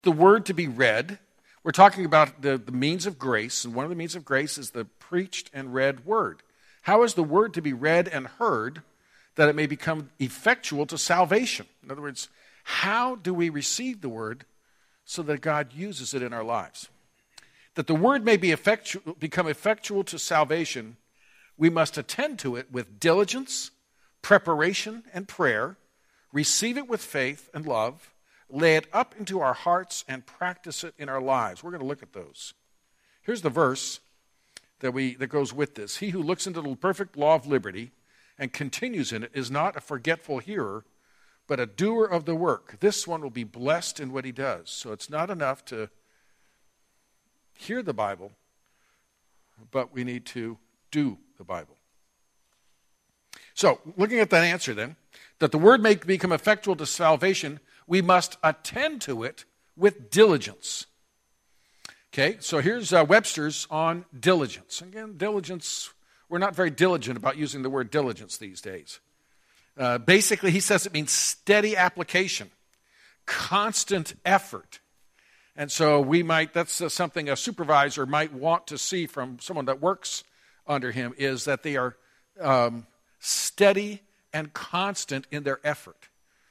the word to be read? We're talking about the means of grace, and one of the means of grace is the preached and read word. How is the word to be read and heard that it may become effectual to salvation? In other words, how do we receive the word so that God uses it in our lives? That the word may become effectual to salvation, we must attend to it with diligence, preparation, and prayer, receive it with faith and love, lay it up into our hearts, and practice it in our lives. We're going to look at those. Here's the verse that goes with this. He who looks into the perfect law of liberty and continues in it is not a forgetful hearer, but a doer of the work. This one will be blessed in what he does. So it's not enough to hear the Bible, but we need to do the Bible. So, looking at that answer then, that the word may become effectual to salvation, we must attend to it with diligence. Okay, so here's Webster's on diligence. Again, diligence, we're not very diligent about using the word diligence these days. Basically, he says it means steady application, constant effort. And so that's something a supervisor might want to see from someone that works under him, is that they are steady and constant in their effort.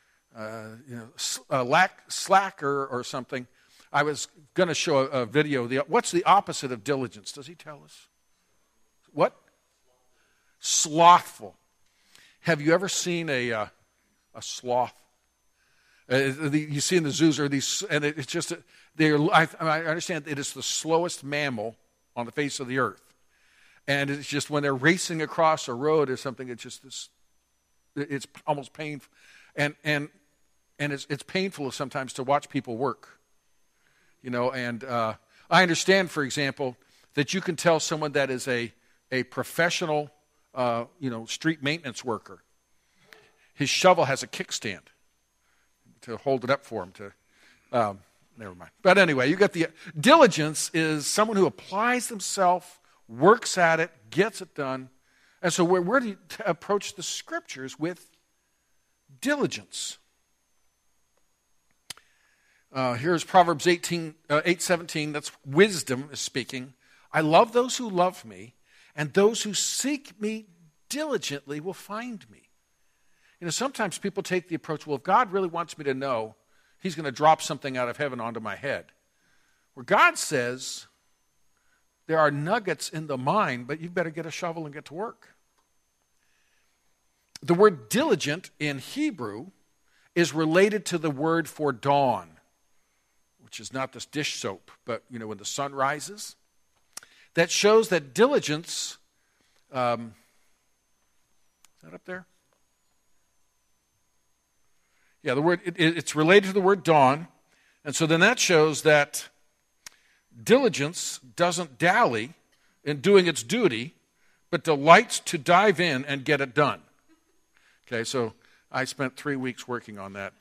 Slacker or something. I was going to show a video. What's the opposite of diligence? Does he tell us? What? Slothful. Have you ever seen a sloth? You see in the zoos, and it's just I understand it is the slowest mammal on the face of the earth, and it's just when they're racing across a road or something, it's just this. It's almost painful, and it's painful sometimes to watch people work. And I understand, for example, that you can tell someone that is a professional, street maintenance worker. His shovel has a kickstand to hold it up for him. Never mind. But anyway, you got the diligence is someone who applies themselves, works at it, gets it done. And so we're to approach the Scriptures with diligence. Here's Proverbs 8:17. That's wisdom is speaking. I love those who love me, and those who seek me diligently will find me. Sometimes people take the approach, well, if God really wants me to know, he's going to drop something out of heaven onto my head. Where God says, there are nuggets in the mine, but you better get a shovel and get to work. The word diligent in Hebrew is related to the word for dawn, which is not this dish soap, but, when the sun rises. That shows that diligence, is that up there? Yeah, the word it's related to the word dawn, and so then that shows that diligence doesn't dally in doing its duty, but delights to dive in and get it done. Okay, so I spent 3 weeks working on that.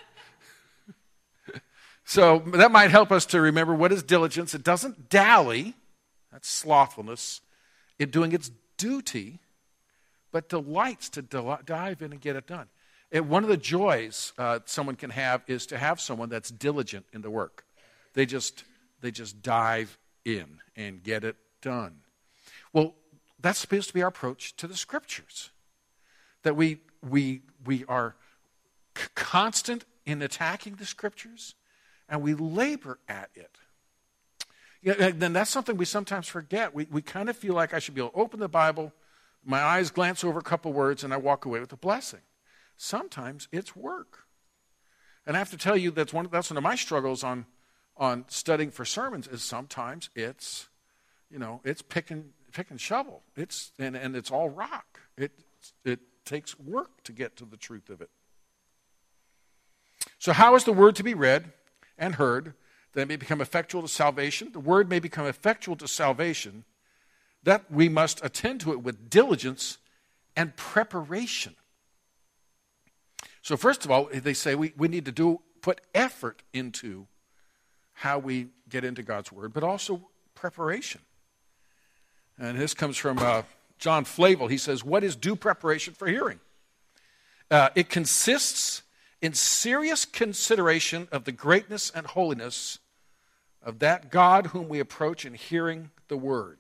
So that might help us to remember what is diligence. It doesn't dally, that's slothfulness, in doing its duty, but delights to dive in and get it done. One of the joys someone can have is to have someone that's diligent in the work. They just dive in and get it done. Well, that's supposed to be our approach to the Scriptures. That we are constant in attacking the Scriptures, and we labor at it. Then that's something we sometimes forget. We kind of feel like I should be able to open the Bible, my eyes glance over a couple words, and I walk away with a blessing. Sometimes it's work. And I have to tell you, that's one of my struggles on studying for sermons is sometimes it's pick and shovel. It's all rock. It takes work to get to the truth of it. So how is the word to be read and heard that it may become effectual to salvation? The word may become effectual to salvation, that we must attend to it with diligence and preparation. So first of all, they say we need to put effort into how we get into God's word, but also preparation. And this comes from John Flavel. He says, what is due preparation for hearing? It consists in serious consideration of the greatness and holiness of that God whom we approach in hearing the word.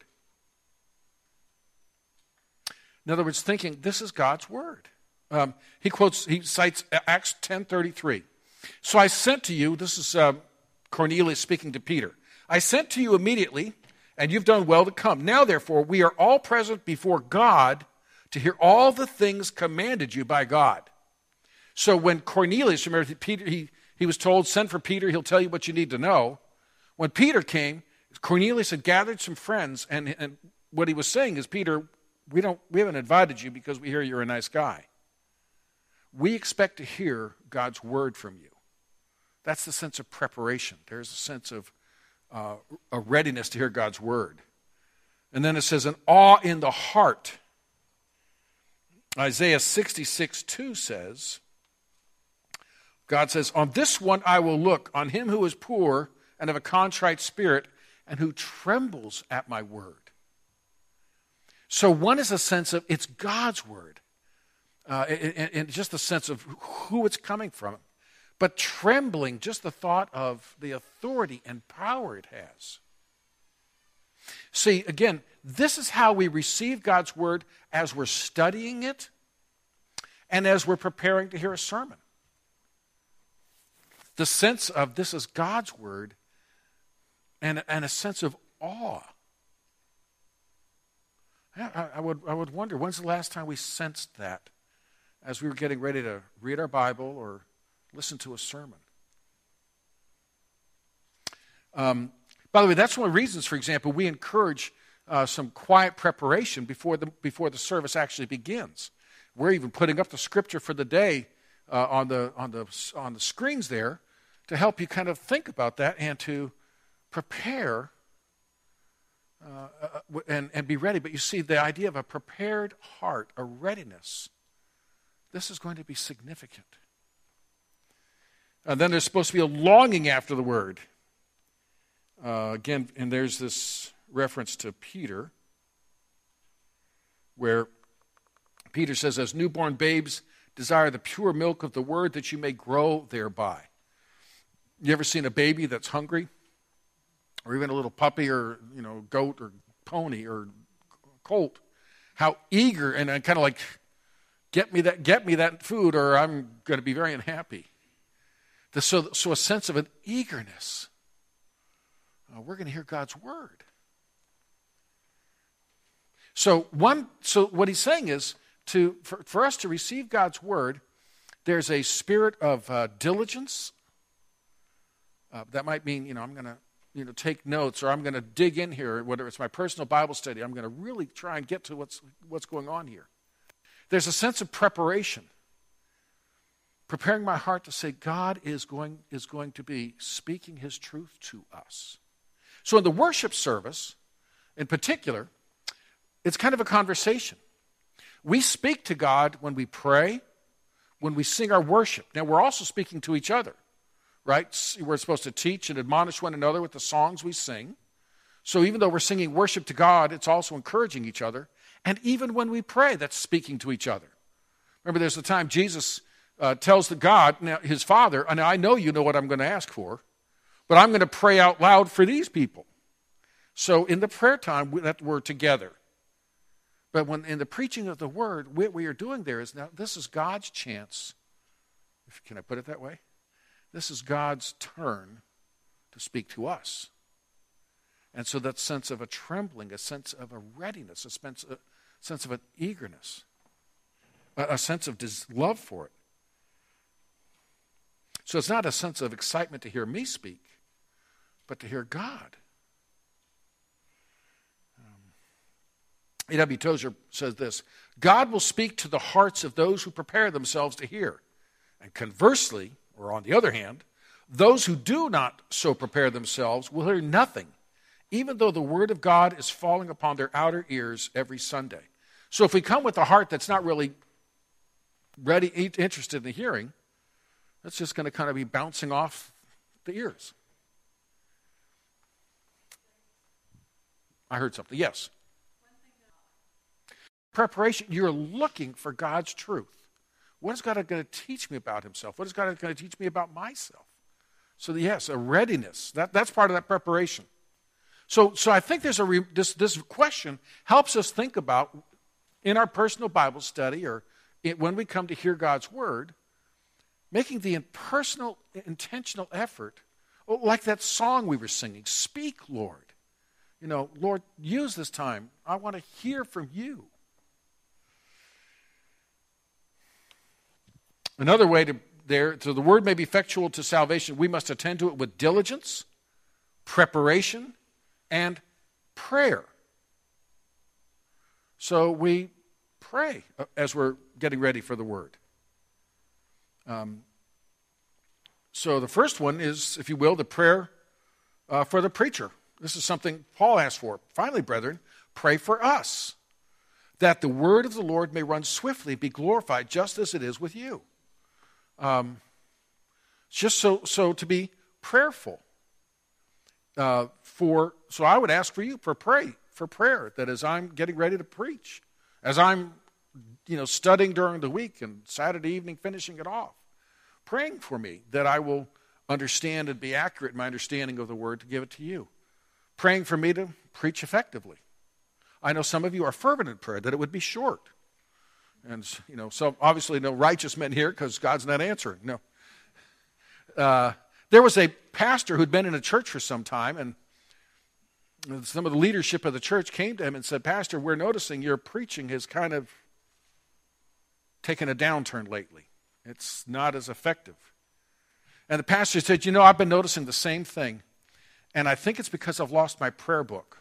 In other words, thinking this is God's word. He cites Acts 10:33. So I sent to you, this is Cornelius speaking to Peter. I sent to you immediately, and you've done well to come. Now, therefore, we are all present before God to hear all the things commanded you by God. So when Cornelius, remember, Peter, he was told, send for Peter, he'll tell you what you need to know. When Peter came, Cornelius had gathered some friends, and what he was saying is, Peter, we haven't invited you because we hear you're a nice guy. We expect to hear God's word from you. That's the sense of preparation. There's a sense of a readiness to hear God's word. And then it says, an awe in the heart. Isaiah 66:2 says, God says, on this one I will look, on him who is poor and of a contrite spirit, and who trembles at my word. So one is a sense of, it's God's word. And just the sense of who it's coming from. But trembling, just the thought of the authority and power it has. See, again, this is how we receive God's word as we're studying it and as we're preparing to hear a sermon. The sense of this is God's word and a sense of awe. I would wonder, when's the last time we sensed that as we were getting ready to read our Bible or listen to a sermon? By the way, that's one of the reasons, for example, we encourage some quiet preparation before the service actually begins. We're even putting up the scripture for the day on the screens there to help you kind of think about that and to prepare and be ready. But you see, the idea of a prepared heart, a readiness, this is going to be significant. And then there's supposed to be a longing after the word. Again, and there's this reference to Peter, where Peter says, as newborn babes desire the pure milk of the word that you may grow thereby. You ever seen a baby that's hungry? Or even a little puppy or, goat or pony or colt? How eager and kind of like, get me that food or I'm going to be very unhappy. So a sense of an eagerness. We're going to hear God's word. So what he's saying is, for us to receive God's word, there's a spirit of diligence. That might mean, I'm going to take notes, or I'm going to dig in here, whether it's my personal Bible study. I'm going to really try and get to what's going on here. There's a sense of preparation. Preparing my heart to say God is going to be speaking his truth to us. So in the worship service, in particular, it's kind of a conversation. We speak to God when we pray, when we sing our worship. Now, we're also speaking to each other, right? We're supposed to teach and admonish one another with the songs we sing. So even though we're singing worship to God, it's also encouraging each other. And even when we pray, that's speaking to each other. Remember, there's a time Jesus tells God, now his Father, and I know you know what I'm going to ask for, but I'm going to pray out loud for these people. So in the prayer time, we're together. But when in the preaching of the word, what we are doing there is now this is God's chance. Can I put it that way? This is God's turn to speak to us. And so that sense of a trembling, a sense of a readiness, a sense of an eagerness, a sense of love for it. So it's not a sense of excitement to hear me speak, but to hear God. A.W. Tozer says this, God will speak to the hearts of those who prepare themselves to hear. And conversely, or on the other hand, those who do not so prepare themselves will hear nothing, even though the word of God is falling upon their outer ears every Sunday. So if we come with a heart that's not really ready, interested in hearing, that's just going to kind of be bouncing off the ears. I heard something. Yes. Preparation, you're looking for God's truth. What is God going to teach me about himself? What is God going to teach me about myself? So yes, a readiness. That's part of that preparation. So I think there's this question helps us think about in our personal Bible study or when we come to hear God's word, making the personal, intentional effort, like that song we were singing, speak, Lord. Lord, use this time. I want to hear from you. Another way so the word may be effectual to salvation, we must attend to it with diligence, preparation, and prayer. So we pray as we're getting ready for the word. So the first one is, if you will, the prayer for the preacher. This is something Paul asked for. Finally, brethren, pray for us, that the word of the Lord may run swiftly, be glorified, just as it is with you. Just so to be prayerful. So I would ask for you for prayer, that as I'm getting ready to preach, as I'm studying during the week and Saturday evening finishing it off, praying for me that I will understand and be accurate in my understanding of the word to give it to you. Praying for me to preach effectively. I know some of you are fervent in prayer, that it would be short. And, so obviously no righteous men here because God's not answering. No. There was a pastor who'd been in a church for some time, and some of the leadership of the church came to him and said, Pastor, we're noticing your preaching has kind of taken a downturn lately. It's not as effective. And the pastor said, I've been noticing the same thing, and I think it's because I've lost my prayer book.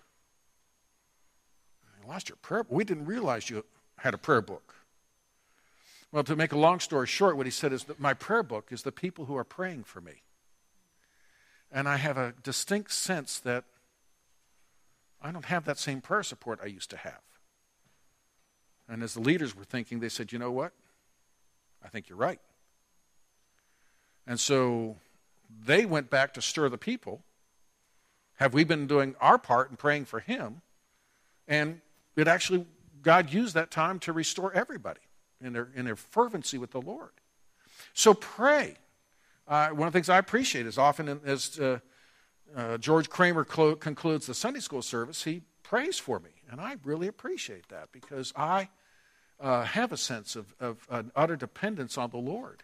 You lost your prayer book? We didn't realize you had a prayer book. Well, to make a long story short, what he said is that my prayer book is the people who are praying for me. And I have a distinct sense that I don't have that same prayer support I used to have. And as the leaders were thinking, they said, you know what? I think you're right. And so they went back to stir the people. Have we been doing our part in praying for him? And it actually, God used that time to restore everybody in their fervency with the Lord. So pray. One of the things I appreciate is often as George Kramer concludes the Sunday school service, he prays for me. And I really appreciate that because I have a sense of an utter dependence on the Lord.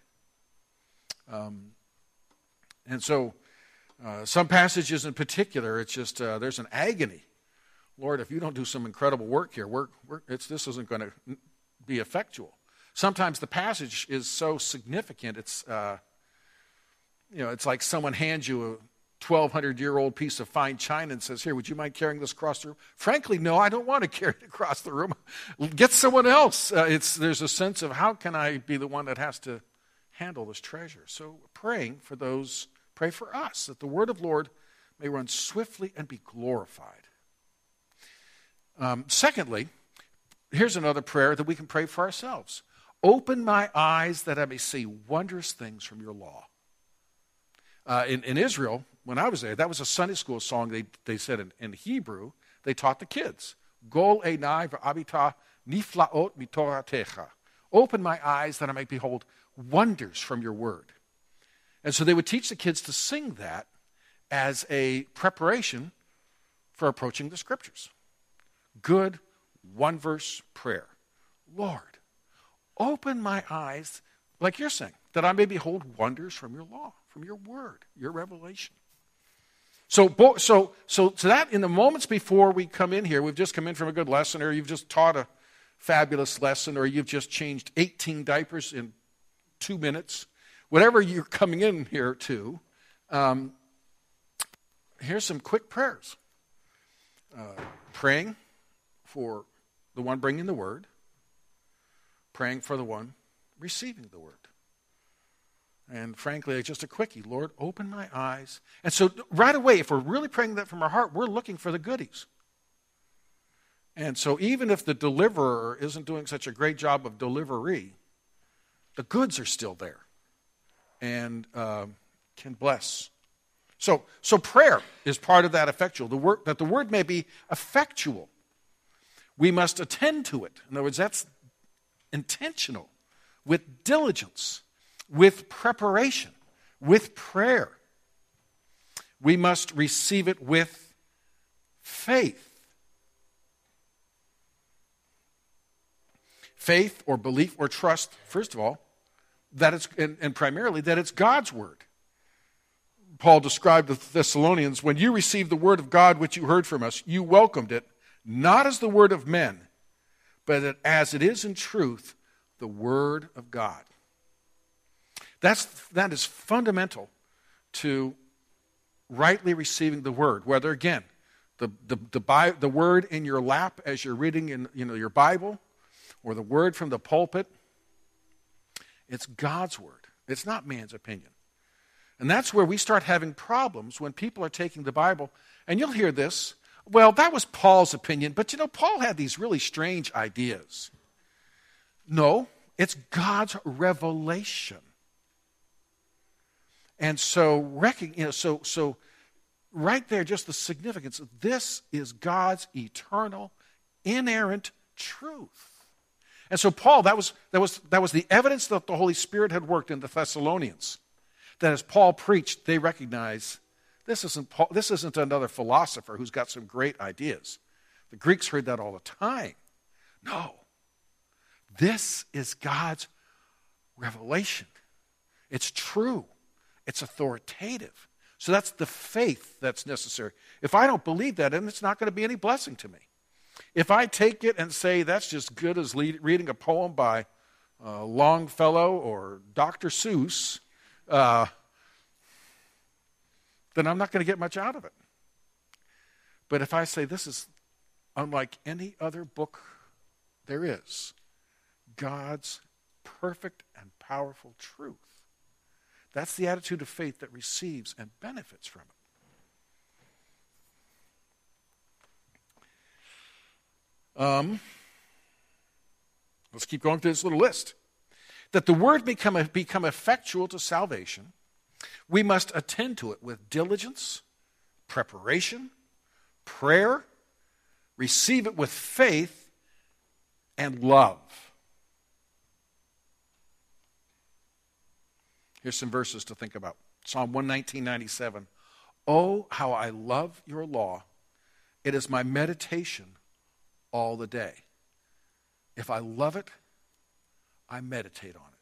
And so some passages in particular, it's just there's an agony. Lord, if you don't do some incredible work here, this isn't going to be effectual. Sometimes the passage is so significant, it's like someone hands you a 1,200-year-old piece of fine china and says, here, would you mind carrying this across the room? Frankly, no, I don't want to carry it across the room. Get someone else. There's a sense of how can I be the one that has to handle this treasure? So praying for those, pray for us, that the word of the Lord may run swiftly and be glorified. Secondly, here's another prayer that we can pray for ourselves. Open my eyes that I may see wondrous things from your law. In Israel, when I was there, that was a Sunday school song they said in Hebrew. They taught the kids. Gol einai v'abita niflaot mitoratecha. Open my eyes that I may behold wonders from your word. And so they would teach the kids to sing that as a preparation for approaching the scriptures. Good one-verse prayer. Lord, open my eyes, like you're saying, that I may behold wonders from your law, from your word, your revelation. So that in the moments before we come in here, we've just come in from a good lesson, or you've just taught a fabulous lesson, or you've just changed 18 diapers in 2 minutes, whatever you're coming in here to, here's some quick prayers. Praying for the one bringing the word, praying for the one receiving the word. And frankly, just a quickie, Lord, open my eyes. And so right away, if we're really praying that from our heart, we're looking for the goodies. And so even if the deliverer isn't doing such a great job of delivery, the goods are still there and can bless. So prayer is part of that effectual, that the word may be effectual. We must attend to it. In other words, that's intentional. with diligence, with preparation, with prayer. We must receive it with faith. Faith or belief or trust, first of all, that it's, and primarily that it's God's word. Paul described the Thessalonians, when you received the word of God which you heard from us, you welcomed it, not as the word of men, but as it is in truth, the word of God. That is fundamental to rightly receiving the word. Whether, again, the word in your lap as you're reading in your Bible, or the word from the pulpit, it's God's word. It's not man's opinion. And that's where we start having problems when people are taking the Bible. And you'll hear this, well, that was Paul's opinion, but Paul had these really strange ideas. No, it's God's revelation. And so, so right there, just the significance of this is God's eternal, inerrant truth. And so Paul, that was the evidence that the Holy Spirit had worked in the Thessalonians. That as Paul preached, they recognize this isn't another philosopher who's got some great ideas. The Greeks heard that all the time. No, this is God's revelation. It's true. It's authoritative. So that's the faith that's necessary. If I don't believe that, then it's not going to be any blessing to me. If I take it and say that's just good as reading a poem by Longfellow or Dr. Seuss, then I'm not going to get much out of it. But if I say this is unlike any other book there is, God's perfect and powerful truth, that's the attitude of faith that receives and benefits from it. Let's keep going through this little list. That the word become effectual to salvation, we must attend to it with diligence, preparation, prayer, receive it with faith, and love. Here's some verses to think about. Psalm 119:97. Oh, how I love your law. It is my meditation all the day. If I love it, I meditate on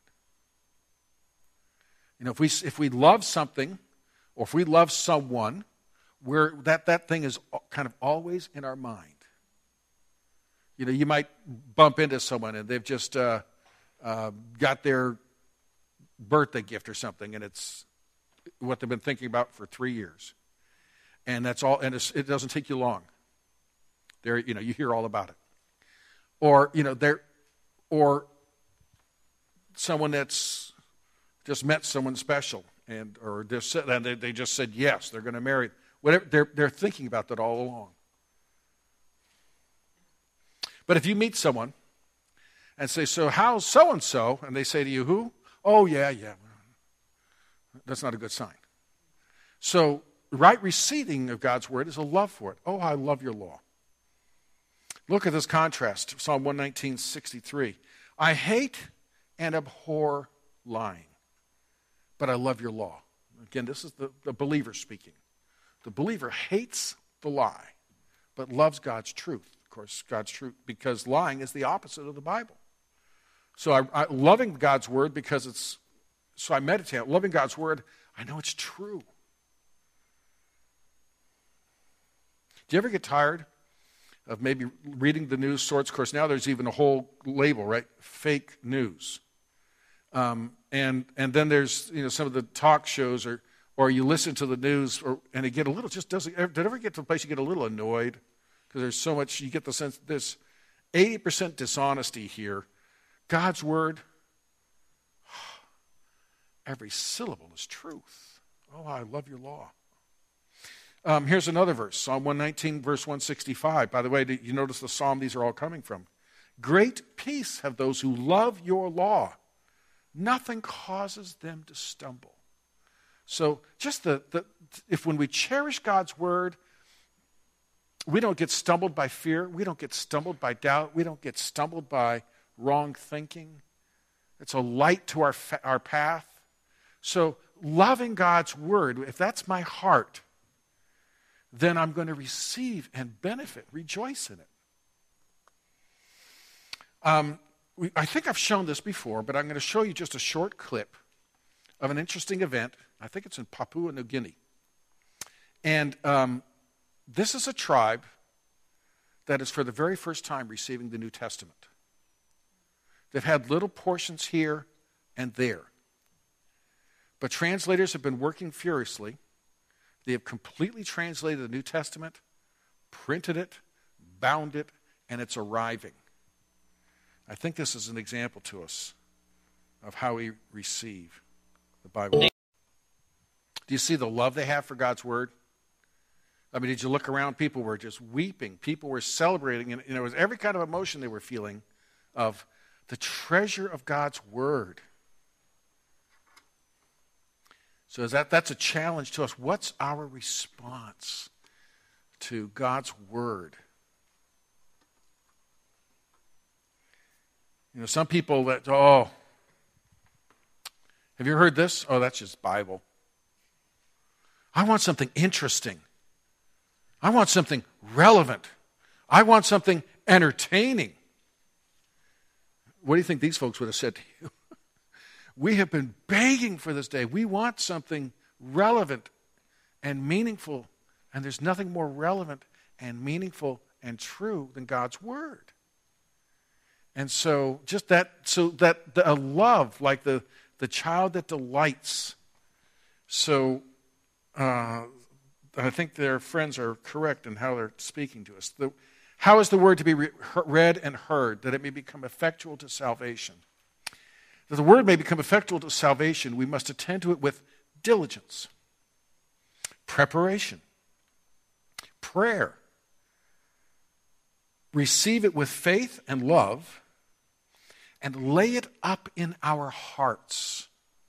it. If we love something, or if we love someone, that thing is kind of always in our mind. You might bump into someone and they've just got their birthday gift or something, and it's what they've been thinking about for 3 years, and that's all. And it doesn't take you long. There, you hear all about it. Or or someone that's just met someone special, or they just said yes, they're going to marry. Whatever, they're thinking about that all along. But if you meet someone and say, so how's so-and-so? And they say to you, who? Oh, yeah. That's not a good sign. So right receiving of God's word is a love for it. Oh, I love your law. Look at this contrast, Psalm 119:63. I hate and abhor lying, but I love your law. Again, this is the believer speaking. The believer hates the lie, but loves God's truth. Of course, God's truth, because lying is the opposite of the Bible. So I loving God's word so I meditate. Loving God's word, I know it's true. Do you ever get tired of maybe reading the news sorts? Of course, now there's even a whole label, right? Fake news. And then there's some of the talk shows, or you listen to the news, and it get a little, did it ever get to a place you get a little annoyed? Because there's so much, you get the sense there's 80% dishonesty here. God's word, every syllable is truth. Oh, I love your law. Here's another verse, Psalm 119, verse 165. By the way, you notice the psalm these are all coming from. Great peace have those who love your law. Nothing causes them to stumble. So just if when we cherish God's word, we don't get stumbled by fear. We don't get stumbled by doubt. We don't get stumbled by wrong thinking. It's a light to our path. So loving God's word, if that's my heart, then I'm going to receive and benefit, rejoice in it. I think I've shown this before, but I'm going to show you just a short clip of an interesting event. I think it's in Papua New Guinea. And this is a tribe that is for the very first time receiving the New Testament. They've had little portions here and there. But translators have been working furiously. They have completely translated the New Testament, printed it, bound it, and it's arriving. I think this is an example to us of how we receive the Bible. Do you see the love they have for God's word? I mean, did you look around? People were just weeping. People were celebrating. And it was every kind of emotion they were feeling of the treasure of God's word. So that's a challenge to us. What's our response to God's word? You know, some people that, have you heard this? Oh, that's just Bible. I want something interesting. I want something relevant. I want something entertaining. What do you think these folks would have said to you? We have been begging for this day. We want something relevant and meaningful, and there's nothing more relevant and meaningful and true than God's word. And so just that, a love like the child that delights. So I think their friends are correct in how they're speaking to us. How is the word to be read and heard, that it may become effectual to salvation? That the word may become effectual to salvation, we must attend to it with diligence, preparation, prayer. Receive it with faith and love, and lay it up in our hearts.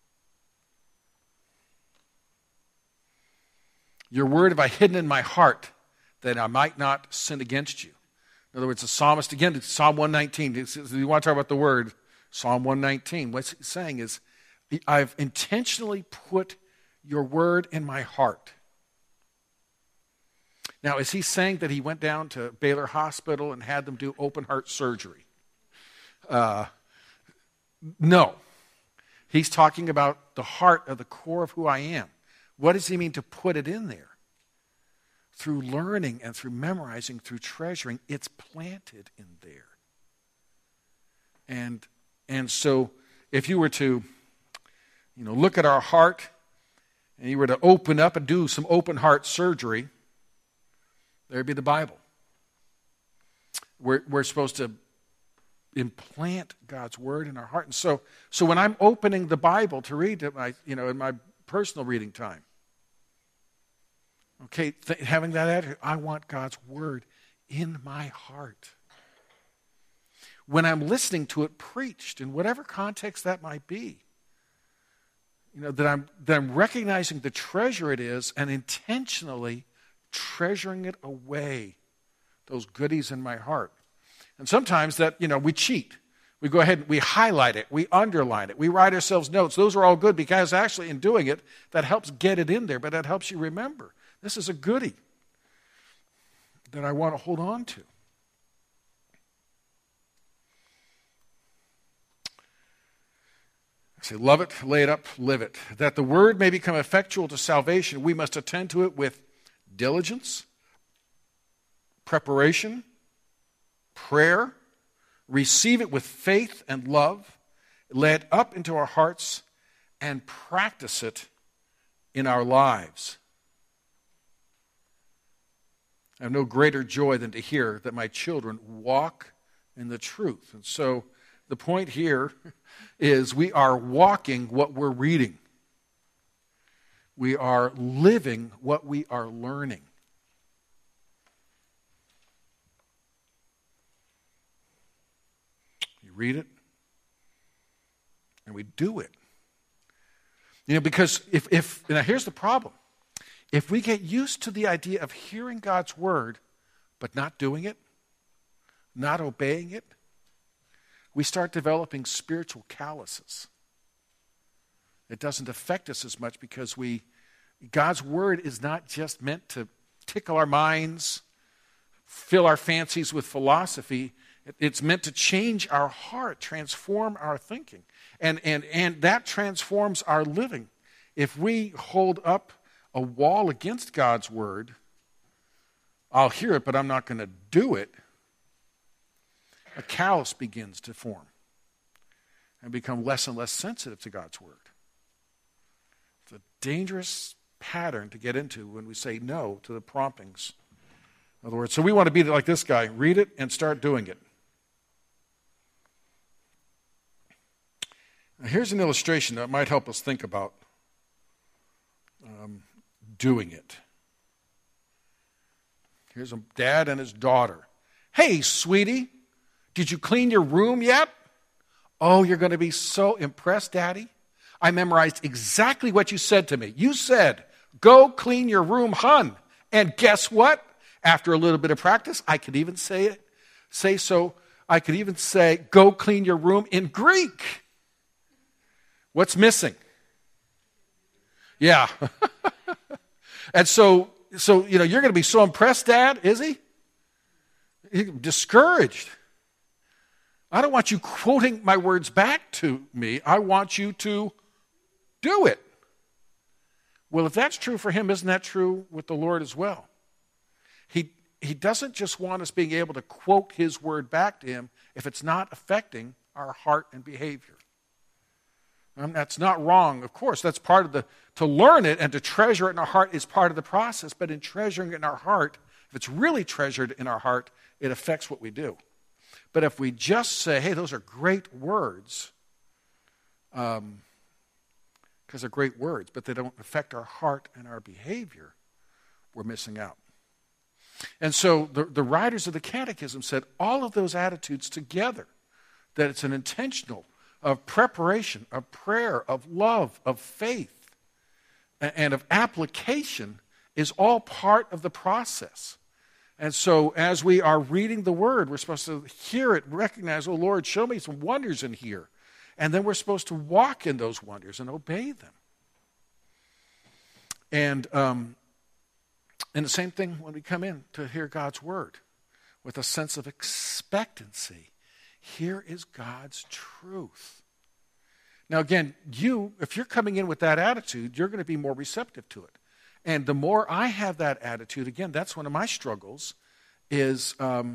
Your word have I hidden in my heart, that I might not sin against you. In other words, the psalmist, again, Psalm 119, if you want to talk about the word, Psalm 119, what he's saying is, I've intentionally put your word in my heart. Now, is he saying that he went down to Baylor Hospital and had them do open heart surgery? No. He's talking about the heart of the core of who I am. What does he mean to put it in there? Through learning and through memorizing, through treasuring, it's planted in there. And so if you were to, look at our heart and you were to open up and do some open heart surgery, there'd be the Bible. We're supposed to implant God's word in our heart. And so when I'm opening the Bible to read it, in my personal reading time, okay, having that attitude, I want God's word in my heart. When I'm listening to it preached, in whatever context that might be, that I'm recognizing the treasure it is and intentionally treasuring it away, those goodies in my heart. And sometimes that, we cheat. We go ahead and we highlight it, we underline it, we write ourselves notes. Those are all good because actually in doing it, that helps get it in there, but that helps you remember. This is a goodie that I want to hold on to. I say, love it, lay it up, live it. That the word may become effectual to salvation, we must attend to it with diligence, preparation, prayer, receive it with faith and love, lay it up into our hearts, and practice it in our lives. I have no greater joy than to hear that my children walk in the truth. And so the point here is we are walking what we're reading. We are living what we are learning. You read it, and we do it. Because if now here's the problem. If we get used to the idea of hearing God's word, but not doing it, not obeying it, we start developing spiritual calluses. It doesn't affect us as much because God's word is not just meant to tickle our minds, fill our fancies with philosophy. It's meant to change our heart, transform our thinking. And that transforms our living. If we hold up a wall against God's word, I'll hear it, but I'm not going to do it, a callus begins to form and become less and less sensitive to God's word. It's a dangerous pattern to get into when we say no to the promptings of the word. So we want to be like this guy. Read it and start doing it. Now here's an illustration that might help us think about doing it. Here's a dad and his daughter. Hey, sweetie, did you clean your room yet? Oh, you're going to be so impressed, Daddy. I memorized exactly what you said to me. You said, go clean your room, hun. And guess what? After a little bit of practice, I could even say so. I could even say, go clean your room in Greek. What's missing? Yeah. And so you're going to be so impressed, Dad, is he? Discouraged. I don't want you quoting my words back to me. I want you to do it. Well, if that's true for him, isn't that true with the Lord as well? He doesn't just want us being able to quote his word back to him if it's not affecting our heart and behavior. And that's not wrong. Of course, that's part of to learn it and to treasure it in our heart is part of the process. But in treasuring it in our heart, if it's really treasured in our heart, it affects what we do. But if we just say, hey, those are great words, because they're great words, but they don't affect our heart and our behavior, we're missing out. And so the writers of the Catechism said all of those attitudes together, that it's an intentional of preparation, of prayer, of love, of faith, and of application is all part of the process. And so as we are reading the Word, we're supposed to hear it, recognize, oh, Lord, show me some wonders in here. And then we're supposed to walk in those wonders and obey them. And the same thing when we come in to hear God's Word with a sense of expectancy. Here is God's truth. Now again, if you're coming in with that attitude, you're going to be more receptive to it. And the more I have that attitude, again, that's one of my struggles, is I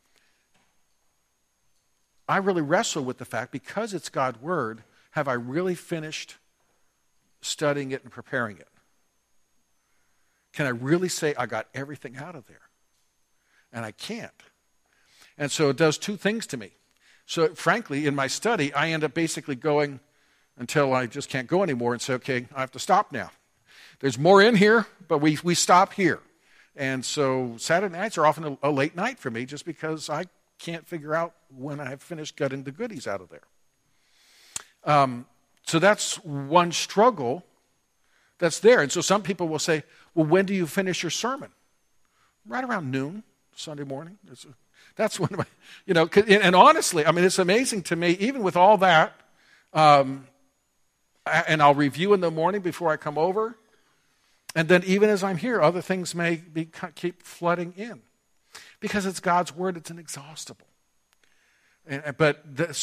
really wrestle with the fact, because it's God's Word, have I really finished studying it and preparing it? Can I really say I got everything out of there? And I can't. And so it does two things to me. So frankly, in my study, I end up basically going until I just can't go anymore and say, okay, I have to stop now. There's more in here, but we stop here. And so Saturday nights are often a late night for me just because I can't figure out when I have finished gutting the goodies out of there. So that's one struggle that's there. And so some people will say, well, when do you finish your sermon? Right around noon, Sunday morning. That's when, and honestly, I mean, it's amazing to me, even with all that, and I'll review in the morning before I come over. And then even as I'm here, other things may keep flooding in. Because it's God's Word, it's inexhaustible. But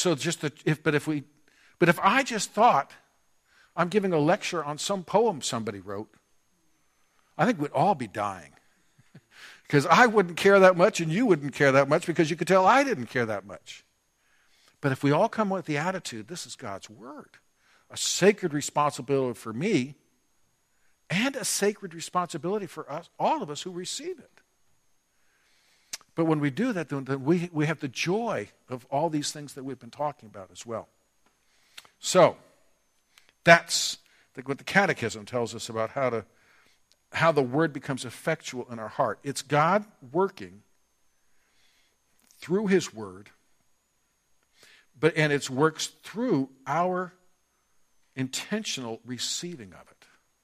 if I just thought I'm giving a lecture on some poem somebody wrote, I think we'd all be dying. Because I wouldn't care that much and you wouldn't care that much because you could tell I didn't care that much. But if we all come with the attitude, this is God's Word, a sacred responsibility for me and a sacred responsibility for us, all of us who receive it. But when we do that, then we have the joy of all these things that we've been talking about as well. So, that's what the Catechism tells us about how the Word becomes effectual in our heart. It's God working through His Word, and it works through our intentional receiving of it.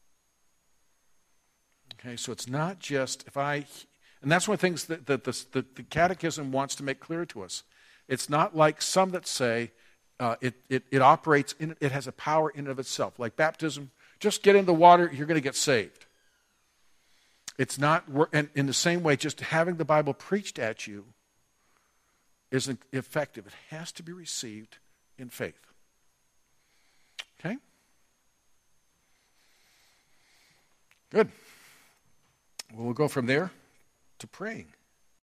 Okay, so it's not just and that's one of the things that the Catechism wants to make clear to us. It's not like some that say it operates, it has a power in and of itself. Like baptism, just get in the water, you're going to get saved. It's not, and in the same way, just having the Bible preached at you isn't effective. It has to be received in faith. Okay? Good. Well, we'll go from there to praying.